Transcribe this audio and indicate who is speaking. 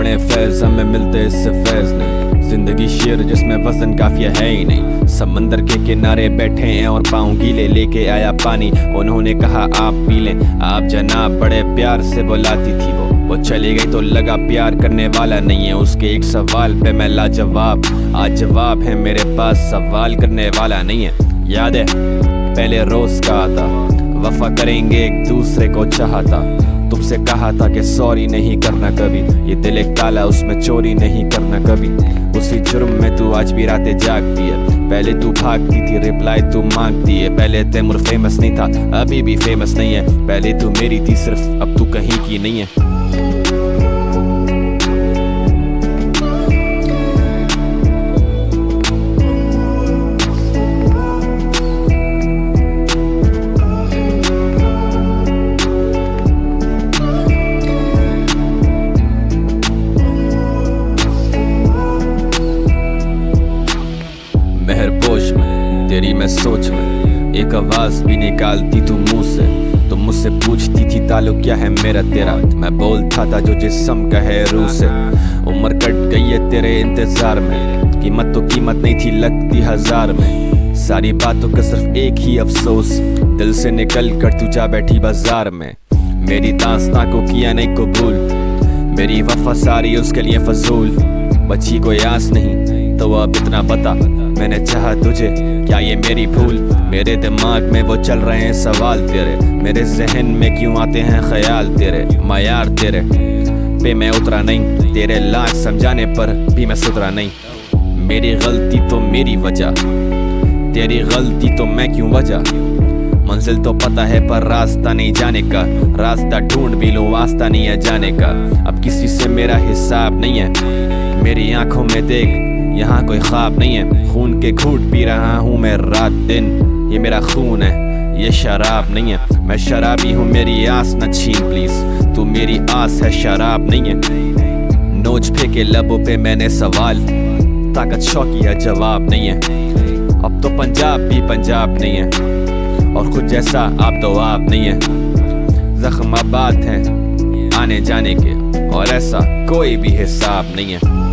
Speaker 1: बने फैज हमें मिलते इससे फैज नहीं। जिंदगी शेर जिसमें वजन काफिया है ही नहीं। समंदर के किनारे बैठे हैं और पाँव गीले, लेके आया पानी उन्होंने कहा आप पी लें। आप जनाब बड़े प्यार से बुलाती थी वो चली गई तो लगा प्यार करने वाला नहीं है। उसके एक सवाल पे मैं लाजवाब, आज जवाब है मेरे पास, सवाल करने वाला नहीं है। याद है पहले रोज का आता, वफा करेंगे एक दूसरे को चाहता। तुमसे कहा था कि सॉरी नहीं करना कभी, ये दिल एक ताला उसमें चोरी नहीं करना कभी। उसी जुर्म में तू आज भी रातें जागती है। पहले तू भागती थी रिप्लाई तू मांगती है। पहले तैमूर फेमस नहीं था अभी भी फेमस नहीं है। पहले तू मेरी थी सिर्फ अब तू कहीं की नहीं है। मेहरपोश में तेरी मैं सोच में एक आवाज भी निकालती तू मुंह से। तुम मुझसे पूछती थी ताल्लुक क्या है मेरा तेरा, मैं बोलता था जो जिस्म का है रूह से। उम्र कट गई है तेरे इंतजार में, कीमत तो कीमत नहीं थी लगती हजार में। सारी बातों का सिर्फ एक ही अफसोस, दिल से निकल कर तू जा बैठी बाजार में। मेरी दास्तां को किया नहीं कबूल, मेरी वफा सारी उसके लिए फजूल। बची कोई आस नहीं तो अब इतना बता, मैंने चाहा तुझे क्या ये मेरी भूल। मेरे दिमाग में वो चल रहे हैं सवाल तेरे, मेरे जहन में क्यों आते हैं ख्याल तेरे। मायार तेरे पे मैं उतरा नहीं, तेरे लाख समझाने पर भी मैं सुधरा नहीं। मेरी गलती तो मेरी वजह, तेरी गलती तो मैं क्यों वजह। मंजिल तो पता है पर रास्ता नहीं जाने का, रास्ता ढूंढ भी लूं वास्ता नहीं है जाने का। अब किसी से मेरा हिसाब नहीं है, मेरी आंखों में देख यहाँ कोई ख्वाब नहीं है। खून के घूंट पी रहा हूँ मैं रात दिन, ये मेरा खून है ये शराब नहीं है। मैं शराबी हूँ मेरी आस न छीन प्लीज, तू मेरी आस है शराब नहीं है। नोच फेंके लबों पे मैंने सवाल, ताकत शौकी है जवाब नहीं है। अब तो पंजाब भी पंजाब नहीं है और खुद जैसा आप तो आप नहीं है। जख्म आबाद हैं आने जाने के और ऐसा कोई भी हिसाब नहीं है।